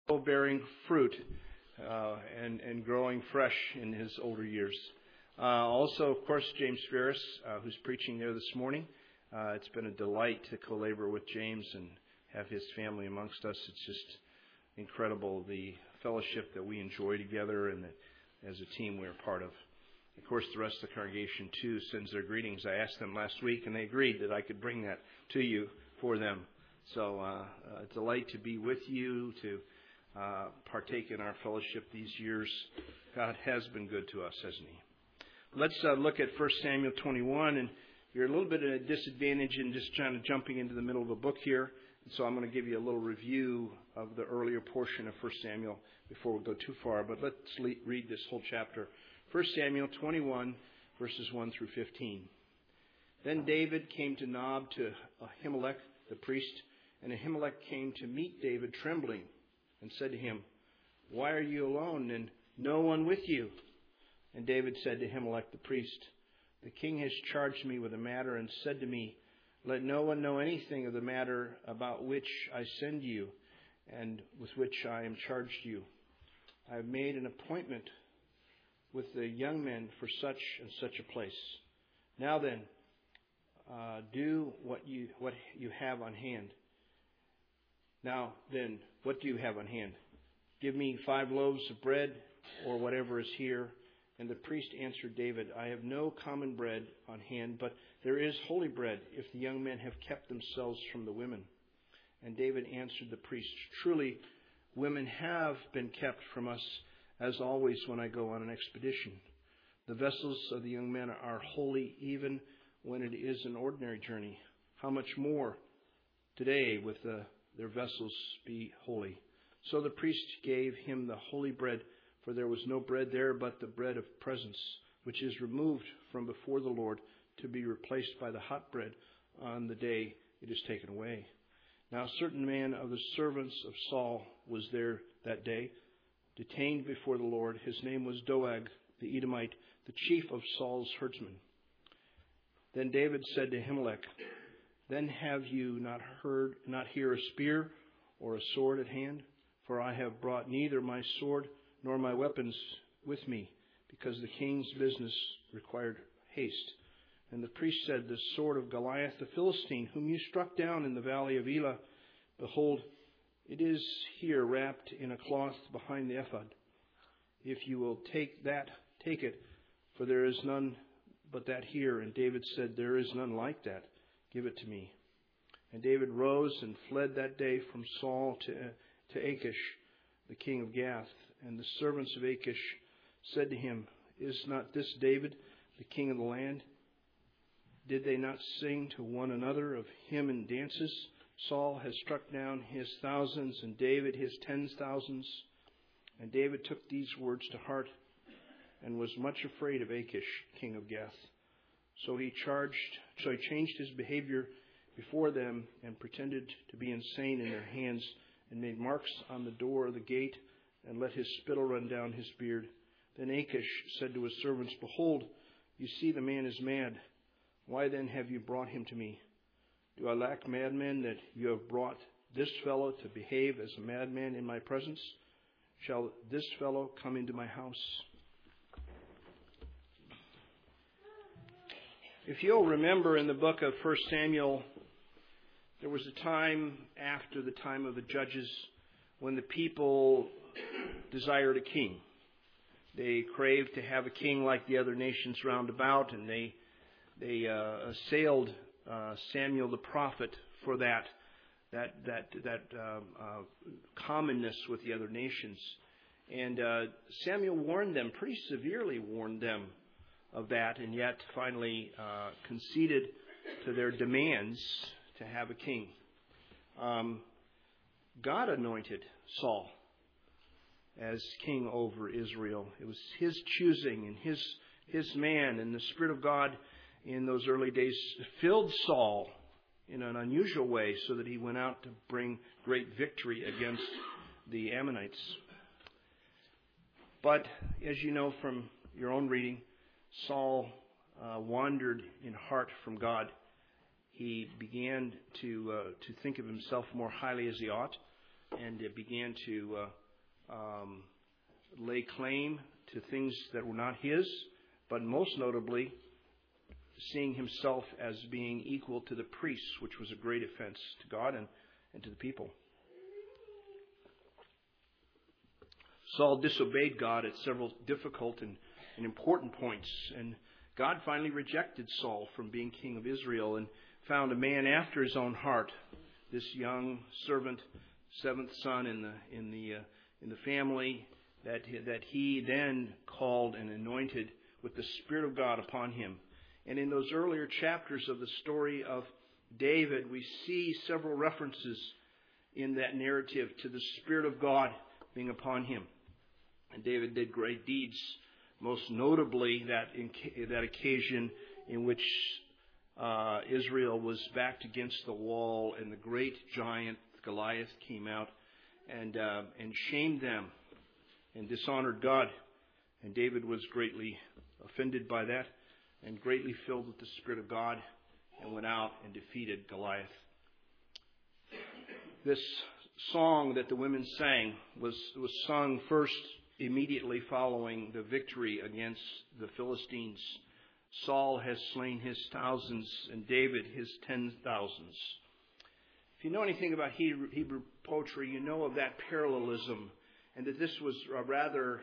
bearing fruit and growing fresh in his older years. Also, of course, James Ferris, who's preaching there this morning. It's been a delight to co-labor with James and have his family amongst us. It's just incredible, the fellowship that we enjoy together and that as a team we're part of. Of course, the rest of the congregation, too, sends their greetings. I asked them last week, and they agreed that I could bring that to you for them. So, a delight to be with you, to partake in our fellowship these years. God has been good to us, hasn't He? Let's look at 1 Samuel 21, and you're a little bit at a disadvantage in just jumping into the middle of a book here. So I'm going to give you a little review of the earlier portion of 1 Samuel before we go too far. But let's read this whole chapter. 1 Samuel 21, verses 1 through 15. Then David came to Nob to Ahimelech the priest, and Ahimelech came to meet David trembling, and said to him, "Why are you alone, and no one with you?" And David said to Ahimelech the priest, "The king has charged me with a matter, and said to me, 'Let no one know anything of the matter about which I send you, and with which I am charged you. I have made an appointment with the young men for such and such a place. Now then, do what you have on hand. Now then, what do you have on hand? Give me 5 loaves of bread, or whatever is here." And the priest answered David, "I have no common bread on hand, but there is holy bread, if the young men have kept themselves from the women." And David answered the priest, "Truly, women have been kept from us, as always when I go on an expedition. The vessels of the young men are holy, even when it is an ordinary journey. How much more today with their vessels be holy?" So the priest gave him the holy bread, for there was no bread there but the bread of presence, which is removed from before the Lord, to be replaced by the hot bread on the day it is taken away. Now a certain man of the servants of Saul was there that day, detained before the Lord. His name was Doeg the Edomite, the chief of Saul's herdsmen. Then David said to Ahimelech, "Then have you not here a spear or a sword at hand? For I have brought neither my sword nor my weapons with me, because the king's business required haste." And the priest said, "The sword of Goliath the Philistine, whom you struck down in the valley of Elah, behold, it is here wrapped in a cloth behind the ephod. If you will take it, for there is none but that here." And David said, "There is none like that. Give it to me." And David rose and fled that day from Saul to Achish, the king of Gath. And the servants of Achish said to him, "Is not this David, the king of the land? Did they not sing to one another of him in dances? Saul has struck down his thousands, and David his 10,000s." And David took these words to heart, and was much afraid of Achish, king of Gath. So he changed his behavior before them, and pretended to be insane in their hands, and made marks on the door of the gate, and let his spittle run down his beard. Then Achish said to his servants, "Behold, you see the man is mad. Why then have you brought him to me? Do I lack madmen that you have brought this fellow to behave as a madman in my presence? Shall this fellow come into my house?" If you'll remember in the book of 1 Samuel, there was a time after the time of the judges when the people desired a king. They craved to have a king like the other nations round about, and they assailed Samuel the prophet for that commonness with the other nations. And Samuel warned them, pretty severely warned them of that, and yet finally conceded to their demands to have a king. God anointed Saul as king over Israel. It was his choosing and his man, and the Spirit of God in those early days filled Saul in an unusual way so that he went out to bring great victory against the Ammonites. But as you know from your own reading, Saul wandered in heart from God. He began to think of himself more highly as he ought, and began to lay claim to things that were not his, but most notably, seeing himself as being equal to the priests, which was a great offense to God and to the people. Saul disobeyed God at several difficult and important points, and God finally rejected Saul from being king of Israel and found a man after his own heart, this young servant, seventh son in the family, that he then called and anointed with the Spirit of God upon him. And in those earlier chapters of the story of David, we see several references in that narrative to the Spirit of God being upon him. And David did great deeds, most notably that occasion in which Israel was backed against the wall, and the great giant Goliath came out and shamed them and dishonored God. And David was greatly offended by that and greatly filled with the Spirit of God, and went out and defeated Goliath. This song that the women sang was sung first immediately following the victory against the Philistines. Saul has slain his thousands and David his 10,000s. If you know anything about Hebrew poetry, you know of that parallelism, and that this was a rather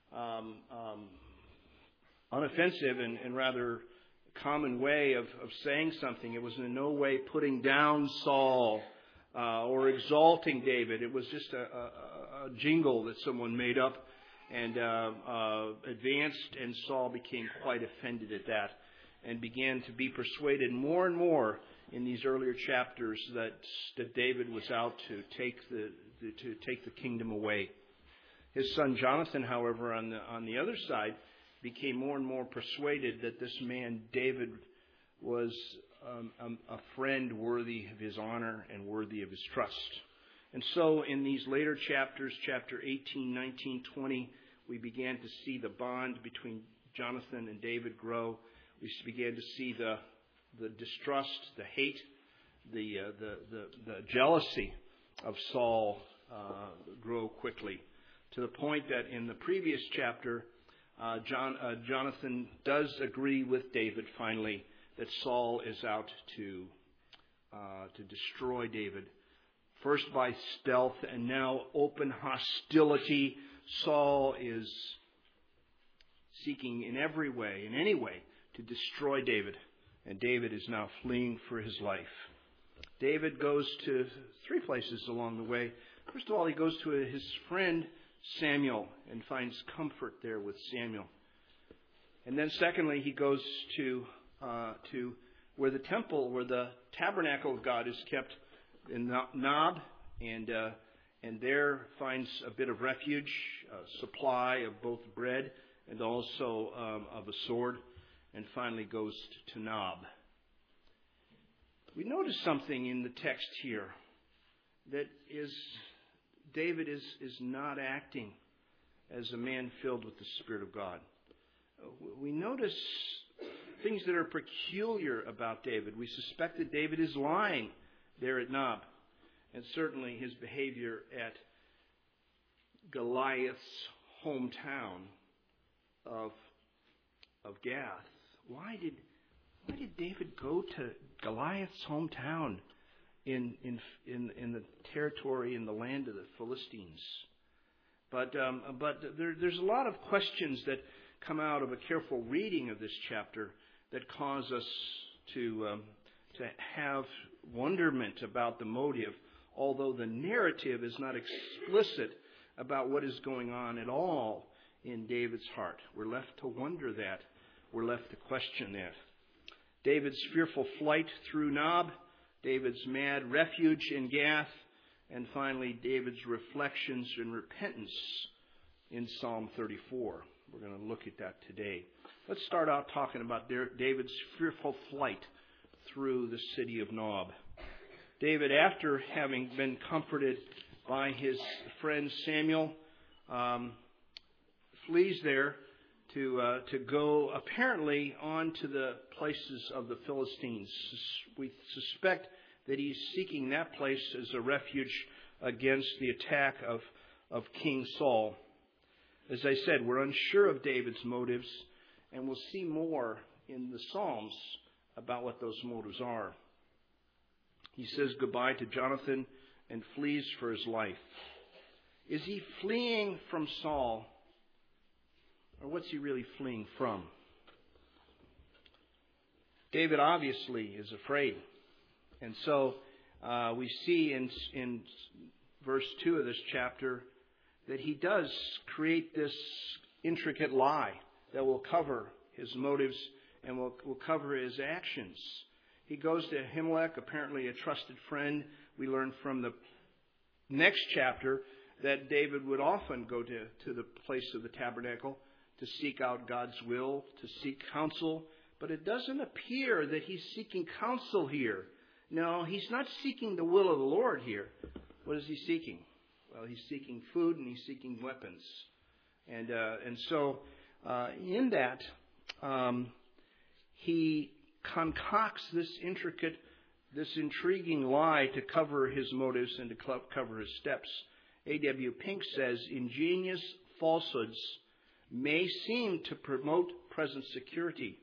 unoffensive and rather common way of saying something. It was in no way putting down Saul or exalting David. It was just a jingle that someone made up and advanced, and Saul became quite offended at that and began to be persuaded more and more in these earlier chapters that David was out to take the kingdom away. His son Jonathan, however, on the other side, became more and more persuaded that this man David was a friend worthy of his honor and worthy of his trust. And so in these later chapters, chapter 18, 19, 20, we began to see the bond between Jonathan and David grow. We began to see the distrust, the hate, the jealousy of Saul grow quickly, to the point that in the previous chapter, Jonathan does agree with David finally that Saul is out to destroy David. First by stealth and now open hostility. Saul is seeking in every way, in any way, to destroy David. And David is now fleeing for his life. David goes to three places along the way. First of all, he goes to his friend Samuel and finds comfort there with Samuel. And then secondly, he goes to where the temple, where the tabernacle of God is kept in Nob, and there finds a bit of refuge, a supply of both bread and also of a sword, and finally goes to Nob. We notice something in the text here that is David is not acting as a man filled with the Spirit of God. We notice things that are peculiar about David. We suspect that David is lying there at Nob, and certainly his behavior at Goliath's hometown of Gath. Why did David go to Goliath's hometown in the territory, in the land of the Philistines? But there's a lot of questions that come out of a careful reading of this chapter that cause us to have wonderment about the motive, although the narrative is not explicit about what is going on at all in David's heart. We're left to wonder that. We're left to question that. David's fearful flight through Nob, David's mad refuge in Gath, and finally David's reflections and repentance in Psalm 34. We're going to look at that today. Let's start out talking about David's fearful flight through the city of Nob. David, after having been comforted by his friend Samuel, flees there to go apparently on to the places of the Philistines. We suspect that he's seeking that place as a refuge against the attack of King Saul. As I said, we're unsure of David's motives, and we'll see more in the Psalms about what those motives are. He says goodbye to Jonathan and flees for his life. Is he fleeing from Saul, or what's he really fleeing from? David obviously is afraid. And so we see in verse 2 of this chapter that he does create this intricate lie that will cover his motives and will cover his actions. He goes to Ahimelech, apparently a trusted friend. We learn from the next chapter that David would often go to the place of the tabernacle to seek out God's will, to seek counsel. But it doesn't appear that he's seeking counsel here. No, he's not seeking the will of the Lord here. What is he seeking? Well, he's seeking food and he's seeking weapons. And so in that, he concocts this intriguing lie to cover his motives and to cover his steps. A.W. Pink says, ingenious falsehoods may seem to promote present security,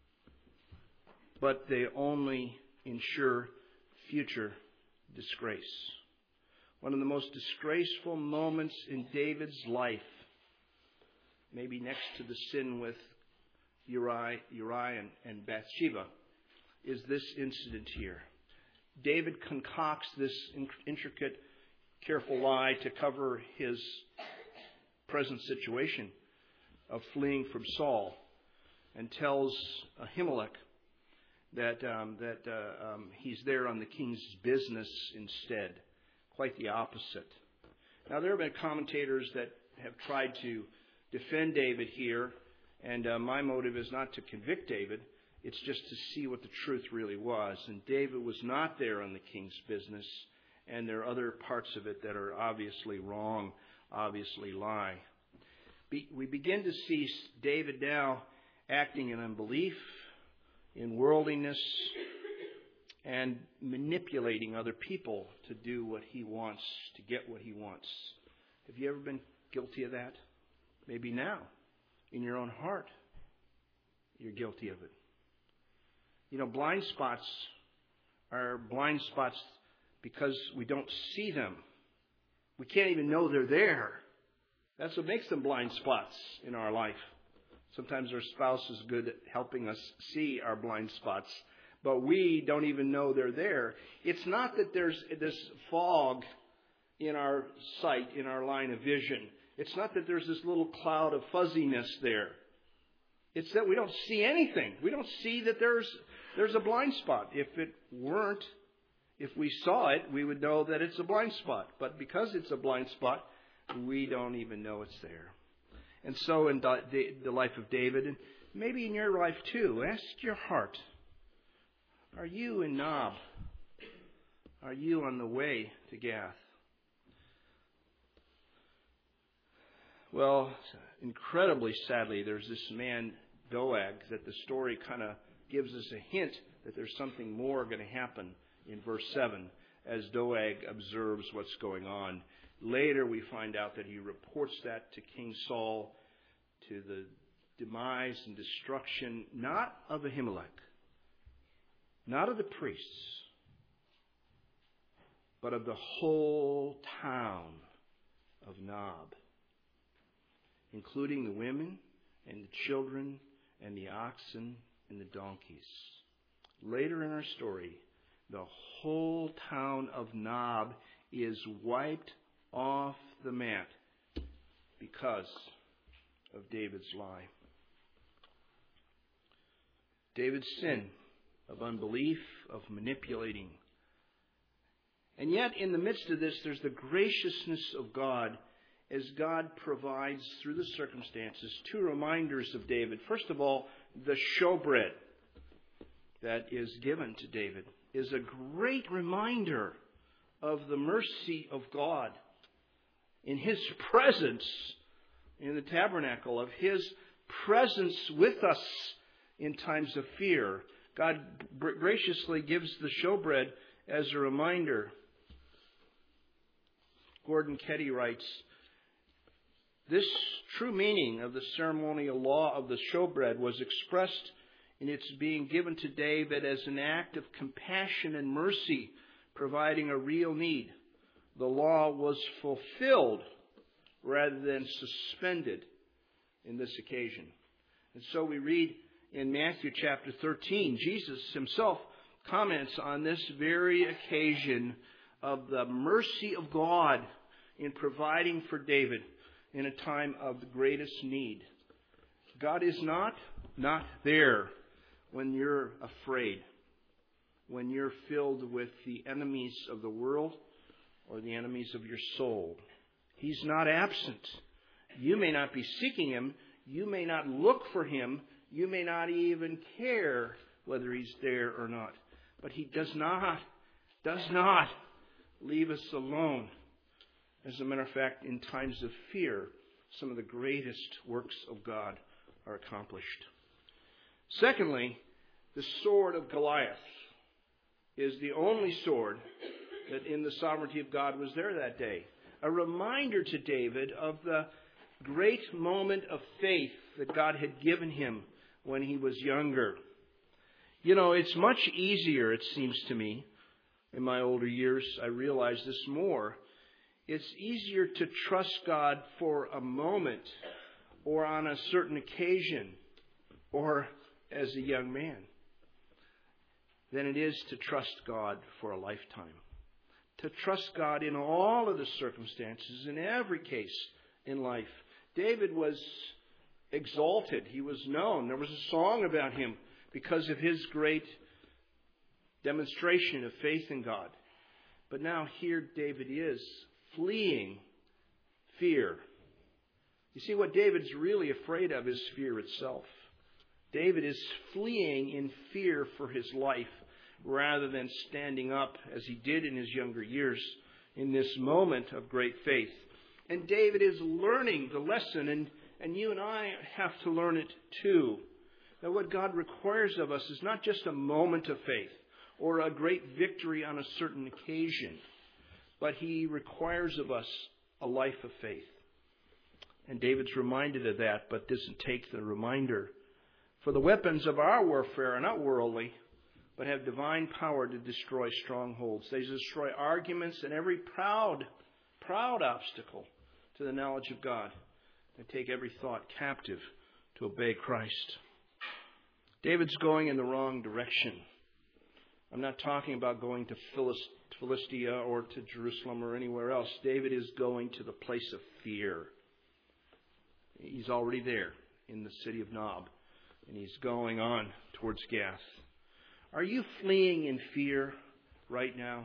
but they only ensure future disgrace. One of the most disgraceful moments in David's life, maybe next to the sin with Uriah and Bathsheba, is this incident here. David concocts this intricate, careful lie to cover his present situation of fleeing from Saul, and tells Ahimelech that he's there on the king's business instead. Quite the opposite. Now, there have been commentators that have tried to defend David here, and my motive is not to convict David. It's just to see what the truth really was. And David was not there on the king's business, and there are other parts of it that are obviously wrong, obviously lie. We begin to see David now acting in unbelief, in worldliness, and manipulating other people to do what he wants, to get what he wants. Have you ever been guilty of that? Maybe now, in your own heart, you're guilty of it. You know, blind spots are blind spots because we don't see them. We can't even know they're there. That's what makes them blind spots in our life. Sometimes our spouse is good at helping us see our blind spots, but we don't even know they're there. It's not that there's this fog in our sight, in our line of vision. It's not that there's this little cloud of fuzziness there. It's that we don't see anything. We don't see that there's a blind spot. If we saw it, we would know that it's a blind spot. But because it's a blind spot, we don't even know it's there. And so in the life of David, and maybe in your life too, ask your heart, are you in Nob? Are you on the way to Gath? Well, incredibly sadly, there's this man, Doeg, that the story kind of gives us a hint that there's something more going to happen in verse 7 as Doeg observes what's going on. Later we find out that he reports that to King Saul, to the demise and destruction, not of Ahimelech, not of the priests, but of the whole town of Nob, including the women and the children and the oxen and the donkeys. Later in our story, the whole town of Nob is wiped off the mat because of David's lie. David's sin of unbelief, of manipulating. And yet, in the midst of this, there's the graciousness of God as God provides through the circumstances two reminders of David. First of all, the showbread that is given to David is a great reminder of the mercy of God in His presence in the tabernacle, of His presence with us in times of fear. God graciously gives the showbread as a reminder. Gordon Ketty writes, this true meaning of the ceremonial law of the showbread was expressed in its being given to David as an act of compassion and mercy, providing a real need. The law was fulfilled rather than suspended in this occasion. And so we read in Matthew chapter 13, Jesus himself comments on this very occasion of the mercy of God in providing for David in a time of the greatest need. God is not there when you're afraid, when you're filled with the enemies of the world or the enemies of your soul. He's not absent. You may not be seeking Him. You may not look for Him. You may not even care whether He's there or not. But He does not leave us alone. As a matter of fact, in times of fear, some of the greatest works of God are accomplished. Secondly, the sword of Goliath is the only sword that in the sovereignty of God was there that day. A reminder to David of the great moment of faith that God had given him when he was younger. You know, it's much easier, it seems to me, in my older years, I realize this more. It's easier to trust God for a moment or on a certain occasion or as a young man than it is to trust God for a lifetime. To trust God in all of the circumstances, in every case in life. David was exalted. He was known. There was a song about him because of his great demonstration of faith in God. But now here David is fleeing fear. You see, what David's really afraid of is fear itself. David is fleeing in fear for his life rather than standing up as he did in his younger years in this moment of great faith. And David is learning the lesson, and you and I have to learn it too. That what God requires of us is not just a moment of faith or a great victory on a certain occasion, but He requires of us a life of faith. And David's reminded of that, but doesn't take the reminder. For the weapons of our warfare are not worldly, but have divine power to destroy strongholds. They destroy arguments and every proud obstacle to the knowledge of God, and take every thought captive to obey Christ. David's going in the wrong direction. I'm not talking about going to Philistia or to Jerusalem or anywhere else. David is going to the place of fear. He's already there in the city of Nob, and he's going on towards Gath. Are you fleeing in fear right now?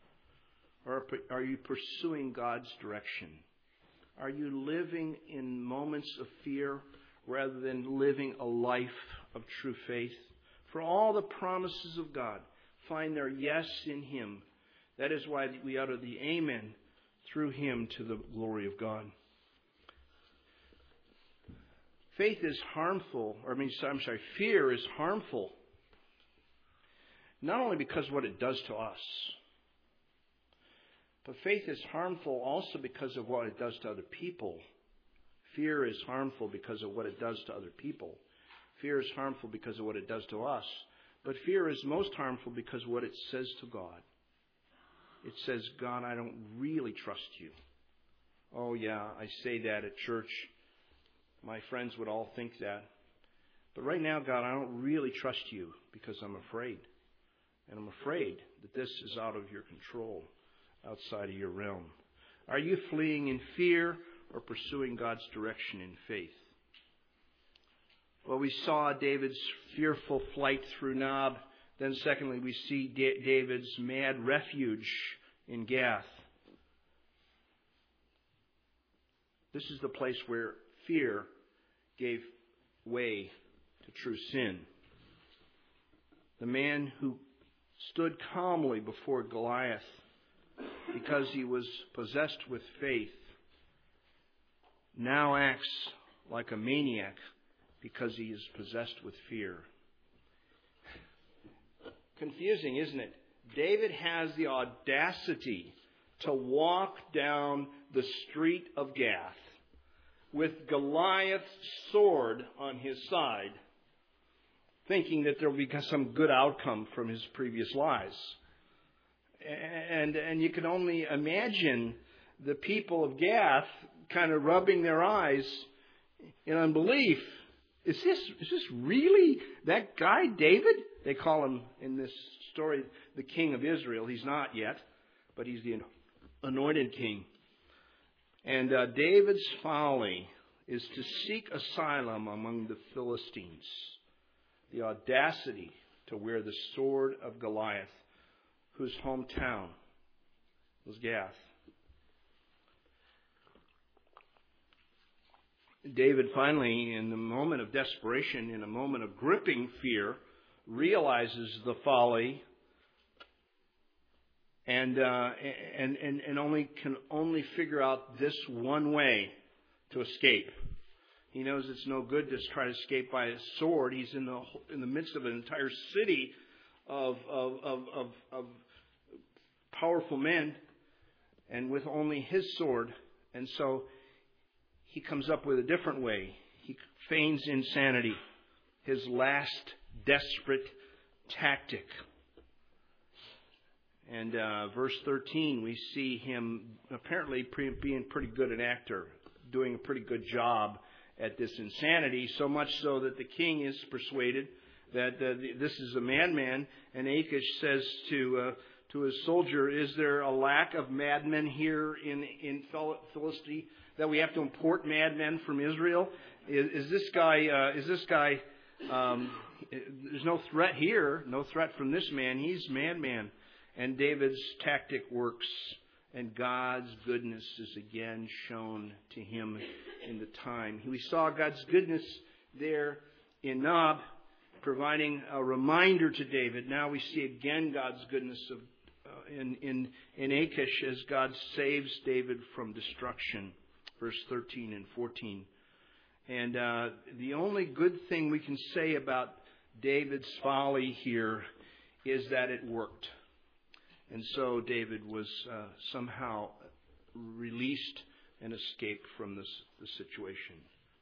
Or are you pursuing God's direction? Are you living in moments of fear rather than living a life of true faith? For all the promises of God find their yes in Him. That is why we utter the amen through Him to the glory of God. Fear is harmful, not only because of what it does to us, but faith is harmful also because of what it does to other people. Fear is harmful because of what it does to other people. Fear is harmful because of what it does to us. But fear is most harmful because of what it says to God. It says, God, I don't really trust you. Oh yeah, I say that at church. My friends would all think that. But right now, God, I don't really trust you because I'm afraid. And I'm afraid that this is out of your control, outside of your realm. Are you fleeing in fear or pursuing God's direction in faith? Well, we saw David's fearful flight through Nob. Then secondly, we see David's mad refuge in Gath. This is the place where fear gave way to true sin. The man who stood calmly before Goliath because he was possessed with faith now acts like a maniac because he is possessed with fear. Confusing, isn't it? David has the audacity to walk down the street of Gath with Goliath's sword on his side, thinking that there will be some good outcome from his previous lies. And you can only imagine the people of Gath kind of rubbing their eyes in unbelief. Is this really that guy, David? They call him in this story the king of Israel. He's not yet, but he's the anointed king. And David's folly is to seek asylum among the Philistines. The audacity to wear the sword of Goliath, whose hometown was Gath. David finally, in the moment of desperation, in a moment of gripping fear, realizes the folly and can only figure out this one way to escape. He knows it's no good to try to escape by a sword. He's in the midst of an entire city of powerful men, and with only his sword. And so he comes up with a different way. He feigns insanity, his last desperate tactic. And verse 13, we see him apparently being pretty good an actor, doing a pretty good job at this insanity, so much so that the king is persuaded that this is a madman. And Achish says to his soldier, "Is there a lack of madmen here in Philistia, that we have to import madmen from Israel? Is this guy? There's no threat here, no threat from this man. He's madman." And David's tactic works, and God's goodness is again shown to him in the time. We saw God's goodness there in Nob, providing a reminder to David. Now we see again God's goodness in Achish as God saves David from destruction. Verse 13 and 14. And the only good thing we can say about David's folly here is that it worked. And so David was somehow released and escaped from the situation.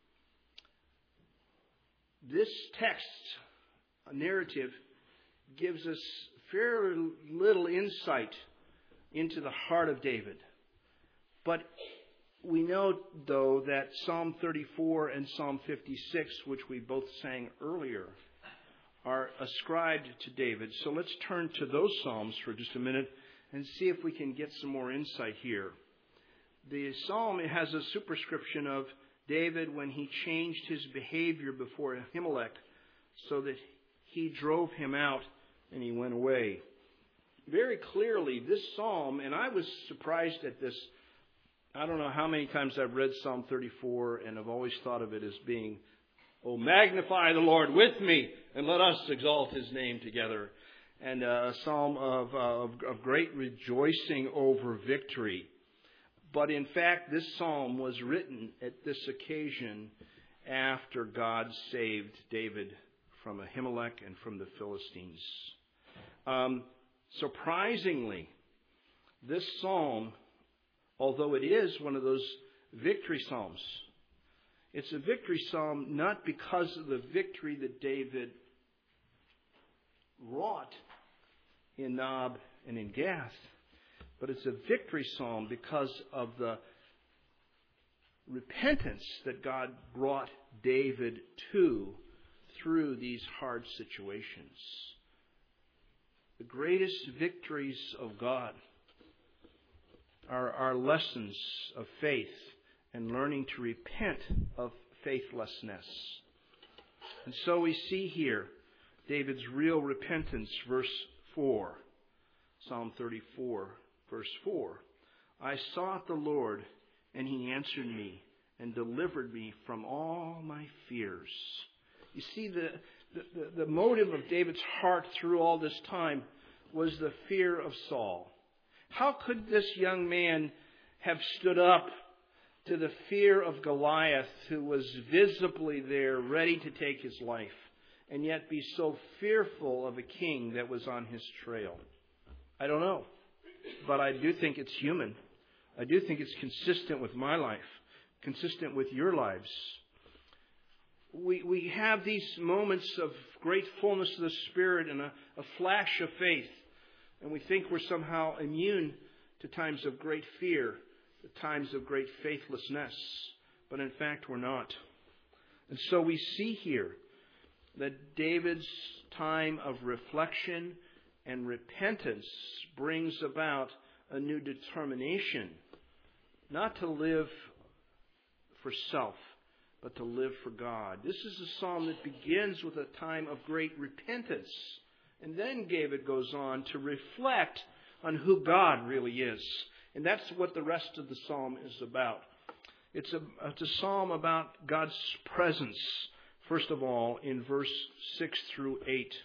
This text, a narrative, gives us very little insight into the heart of David. But we know, though, that Psalm 34 and Psalm 56, which we both sang earlier, are ascribed to David. So let's turn to those Psalms for just a minute and see if we can get some more insight here. The Psalm has a superscription of David when he changed his behavior before Ahimelech so that he drove him out and he went away. Very clearly, this Psalm, and I was surprised at this. I don't know how many times I've read Psalm 34 and I've always thought of it as being, "Oh, magnify the Lord with me, and let us exalt His name together." And a psalm of great rejoicing over victory. But in fact, this psalm was written at this occasion after God saved David from Ahimelech and from the Philistines. Surprisingly, this psalm, although it is one of those victory psalms, it's a victory psalm not because of the victory that David wrought in Nob and in Gath, but it's a victory psalm because of the repentance that God brought David to through these hard situations. The greatest victories of God are lessons of faith and learning to repent of faithlessness. And so we see here David's real repentance, verse 4. Psalm 34, verse 4. "I sought the Lord, and He answered me and delivered me from all my fears." You see, the motive of David's heart through all this time was the fear of Saul. How could this young man have stood up to the fear of Goliath, who was visibly there ready to take his life, and yet be so fearful of a king that was on his trail? I don't know. but I do think it's human. I do think it's consistent with my life, consistent with your lives. We have these moments of great fullness of the Spirit and a flash of faith, and we think we're somehow immune to times of great fear, to times of great faithlessness, but in fact we're not. And so we see here that David's time of reflection and repentance brings about a new determination, not to live for self, but to live for God. This is a psalm that begins with a time of great repentance. And then David goes on to reflect on who God really is. And that's what the rest of the psalm is about. It's a psalm about God's presence, first of all, in verse 6 through 8.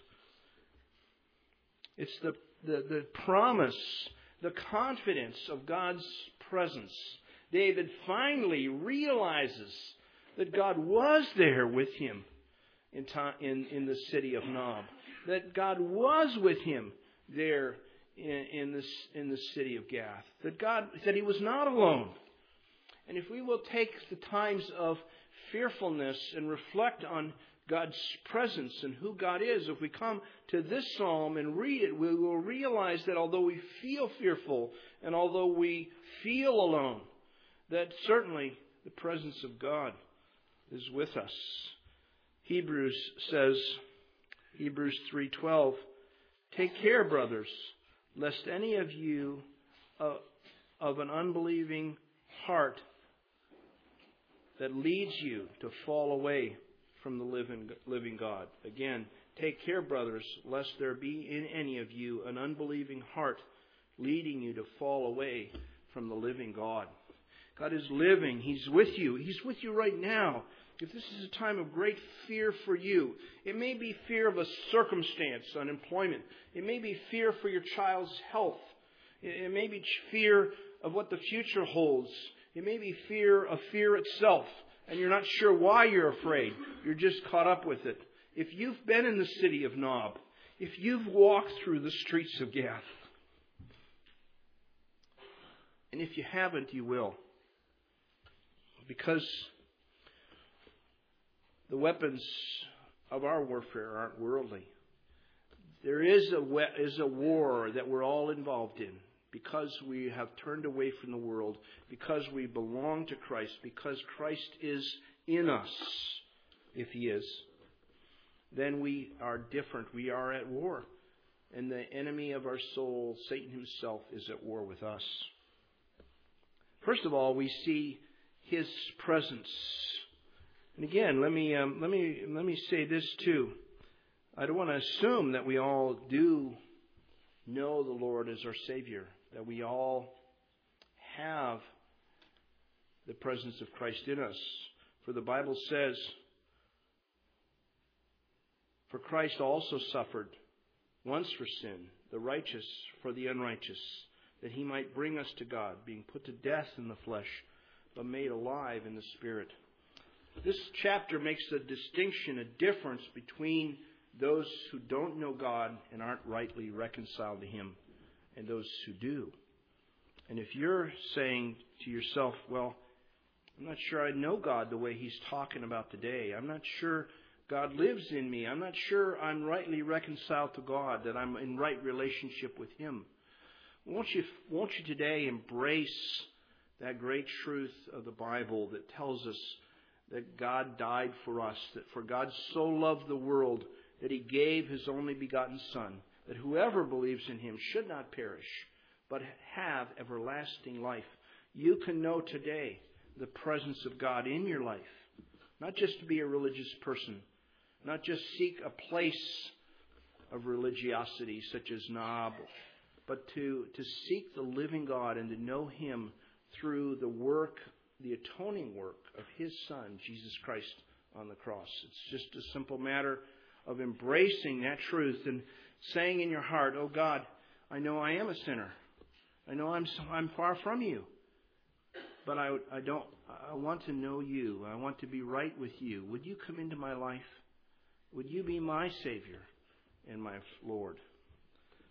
It's the promise, the confidence of God's presence. David finally realizes that God was there with him in the city of Nob. That God was with him there in the city of Gath. That he was not alone. And if we will take the times of fearfulness and reflect on God's presence and who God is, if we come to this psalm and read it, we will realize that although we feel fearful and although we feel alone, that certainly the presence of God is with us. Hebrews says, Hebrews 3:12, "Take care, brothers, lest any of you of an unbelieving heart that leads you to fall away from the living God." Again, take care, brothers, lest there be in any of you an unbelieving heart leading you to fall away from the living God. God is living. He's with you. He's with you right now. If this is a time of great fear for you, it may be fear of a circumstance, unemployment. It may be fear for your child's health. It may be fear of what the future holds. It may be fear of fear itself, and you're not sure why you're afraid. You're just caught up with it. If you've been in the city of Nob, if you've walked through the streets of Gath, and if you haven't, you will. Because the weapons of our warfare aren't worldly. There is a war that we're all involved in because we have turned away from the world, because we belong to Christ, because Christ is in us, if He is. Then we are different. We are at war. And the enemy of our soul, Satan himself, is at war with us. First of all, we see His presence. And again, let me say this too. I don't want to assume that we all do know the Lord as our Savior, that we all have the presence of Christ in us. For the Bible says, "For Christ also suffered once for sin, the righteous for the unrighteous, that He might bring us to God, being put to death in the flesh, but made alive in the Spirit." This chapter makes a distinction, a difference between those who don't know God and aren't rightly reconciled to Him and those who do. And if you're saying to yourself, well, I'm not sure I know God the way He's talking about today. I'm not sure God lives in me. I'm not sure I'm rightly reconciled to God, that I'm in right relationship with Him. Won't you today embrace that great truth of the Bible that tells us that God died for us, that for God so loved the world that He gave His only begotten Son, that whoever believes in Him should not perish, but have everlasting life. You can know today the presence of God in your life, not just to be a religious person, not just seek a place of religiosity such as Nob, but to seek the living God and to know Him through the atoning work of His Son, Jesus Christ, on the cross. It's just a simple matter of embracing that truth and saying in your heart, "Oh God, I know I am a sinner. I know I'm far from You, but I want to know You. I want to be right with You. Would You come into my life? Would You be my Savior and my Lord?"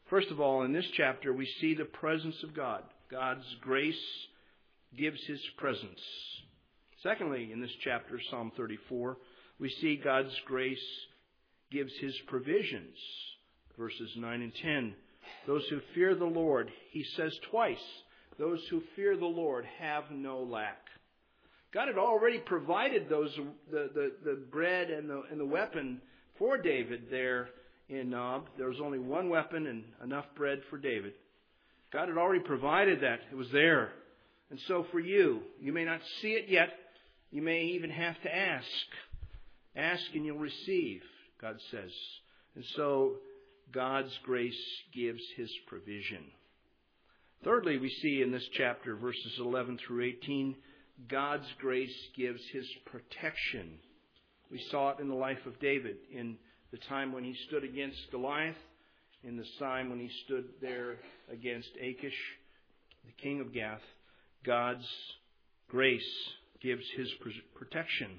First of all, in this chapter, we see the presence of God. God's grace gives His presence. Secondly, in this chapter, Psalm 34, we see God's grace gives His provisions. Verses 9 and 10. Those who fear the Lord, He says twice, those who fear the Lord have no lack. God had already provided the bread and the weapon for David there in Nob. There was only one weapon and enough bread for David. God had already provided that. It was there. And so for you, you may not see it yet. You may even have to ask. Ask and you'll receive, God says. And so God's grace gives His provision. Thirdly, we see in this chapter, verses 11 through 18, God's grace gives His protection. We saw it in the life of David, in the time when he stood against Goliath, in the time when he stood there against Achish, the king of Gath. God's grace gives His protection.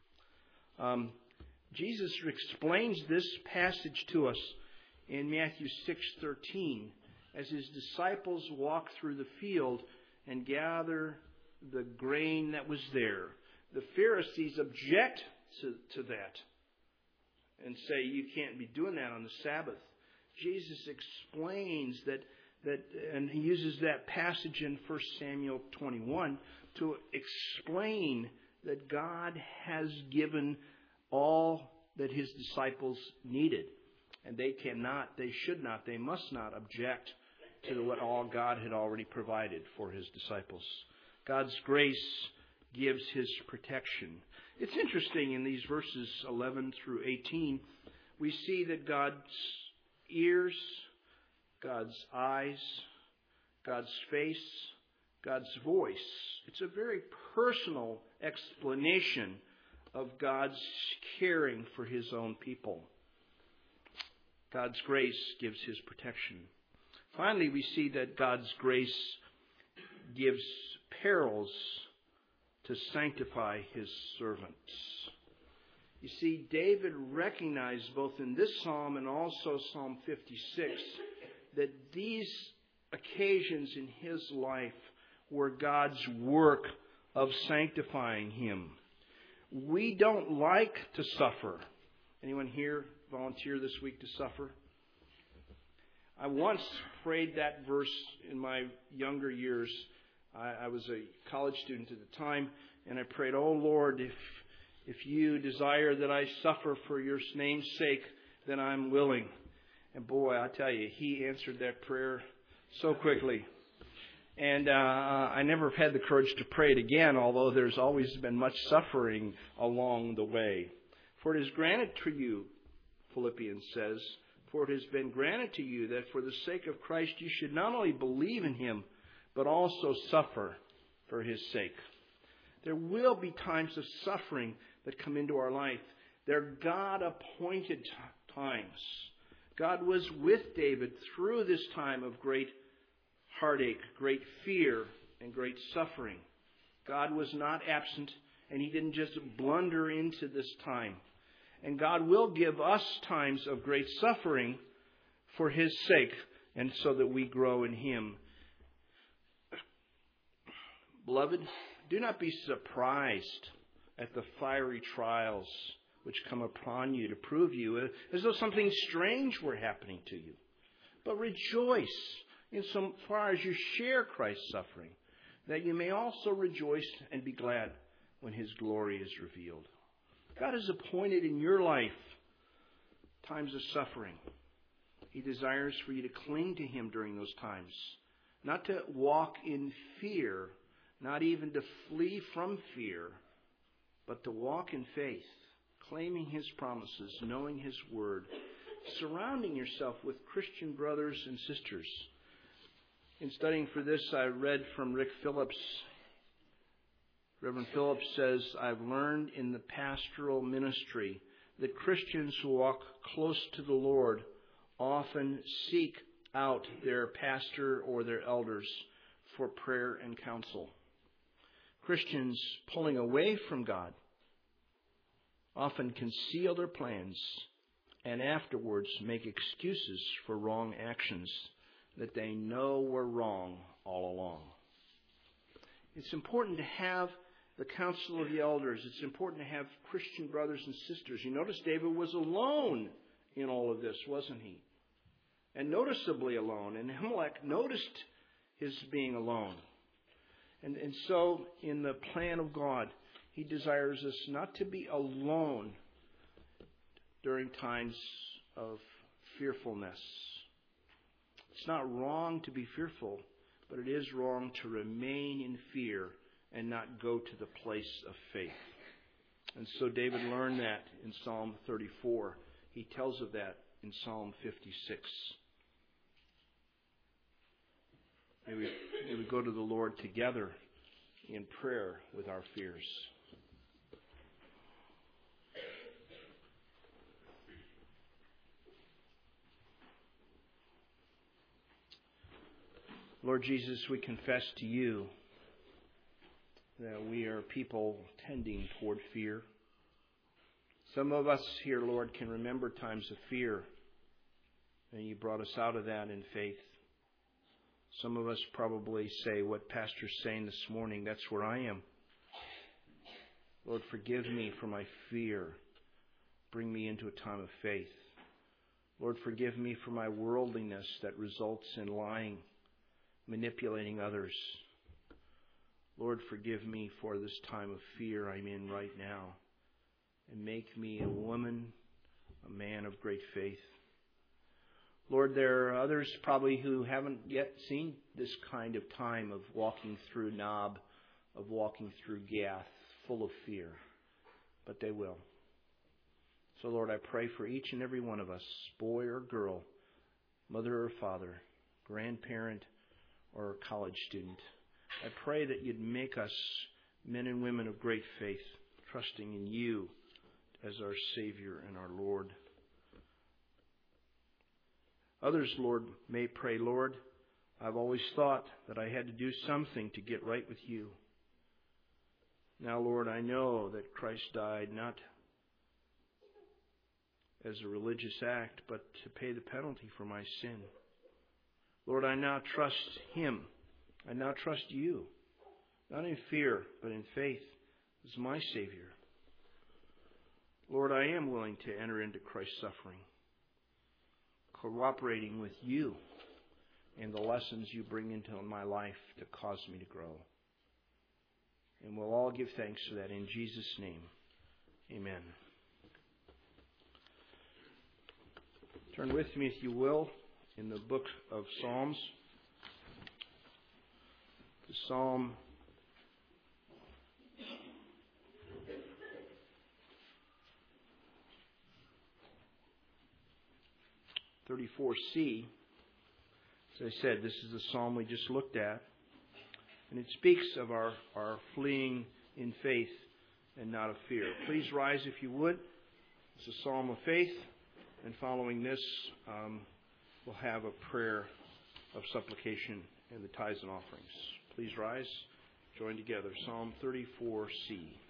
Jesus explains this passage to us in Matthew 6:13, as His disciples walk through the field and gather the grain that was there. The Pharisees object to that and say, you can't be doing that on the Sabbath. Jesus explains that, and He uses that passage in 1 Samuel 21 to explain that God has given all that His disciples needed. And they should not, they must not object to what all God had already provided for His disciples. God's grace gives His protection. It's interesting in these verses 11 through 18, we see that God's ears, God's eyes, God's face, God's voice. It's a very personal explanation of God's caring for His own people. God's grace gives His protection. Finally, we see that God's grace gives perils to sanctify His servants. You see, David recognized both in this psalm and also Psalm 56 that these occasions in his life were God's work of sanctifying him. We don't like to suffer. Anyone here volunteer this week to suffer? I once prayed that verse in my younger years. I was a college student at the time, and I prayed, "Oh Lord, if you desire that I suffer for your name's sake, then I'm willing." And boy, I tell you, He answered that prayer so quickly. And I never have had the courage to pray it again, although there's always been much suffering along the way. For it is granted to you, Philippians says, for it has been granted to you that for the sake of Christ you should not only believe in Him, but also suffer for His sake. There will be times of suffering that come into our life. They're God-appointed times. God was with David through this time of great heartache, great fear, and great suffering. God was not absent, and He didn't just blunder into this time. And God will give us times of great suffering for His sake, and so that we grow in Him. Beloved, do not be surprised at the fiery trials which come upon you to prove you, as though something strange were happening to you. But rejoice in so far as you share Christ's suffering, that you may also rejoice and be glad when His glory is revealed. God has appointed in your life times of suffering. He desires for you to cling to Him during those times, not to walk in fear, not even to flee from fear, but to walk in faith, claiming His promises, knowing His Word, surrounding yourself with Christian brothers and sisters. In studying for this, I read from Rick Phillips. Reverend Phillips says, "I've learned in the pastoral ministry that Christians who walk close to the Lord often seek out their pastor or their elders for prayer and counsel. Christians pulling away from God often conceal their plans and afterwards make excuses for wrong actions that they know were wrong all along. It's important to have the council of the elders. It's important to have Christian brothers and sisters. You notice David was alone in all of this, wasn't he? And noticeably alone. And Ahimelech noticed his being alone. And so, in the plan of God, He desires us not to be alone during times of fearfulness. It's not wrong to be fearful, but it is wrong to remain in fear and not go to the place of faith. And so David learned that in Psalm 34. He tells of that in Psalm 56. May we go to the Lord together in prayer with our fears. Lord Jesus, we confess to You that we are people tending toward fear. Some of us here, Lord, can remember times of fear, and You brought us out of that in faith. Some of us probably say what Pastor's saying this morning, that's where I am. Lord, forgive me for my fear. Bring me into a time of faith. Lord, forgive me for my worldliness that results in lying, manipulating others. Lord, forgive me for this time of fear I'm in right now. And make me a woman, a man of great faith. Lord, there are others probably who haven't yet seen this kind of time of walking through Nob, of walking through Gath, full of fear. But they will. So, Lord, I pray for each and every one of us, boy or girl, mother or father, grandparent or college student. I pray that You'd make us men and women of great faith, trusting in You as our Savior and our Lord. Others, Lord, may pray, Lord, I've always thought that I had to do something to get right with You. Now, Lord, I know that Christ died not as a religious act, but to pay the penalty for my sin. Lord, I now trust Him. I now trust You, not in fear, but in faith, as my Savior. Lord, I am willing to enter into Christ's suffering, cooperating with You and the lessons You bring into my life to cause me to grow. And we'll all give thanks for that in Jesus' name. Amen. Turn with me, if you will, in the book of Psalms, to Psalm 34C. As I said, this is the psalm we just looked at. And it speaks of our fleeing in faith and not of fear. Please rise if you would. It's a psalm of faith. And following this, we'll have a prayer of supplication and the tithes and offerings. Please rise. Join together. Psalm 34C.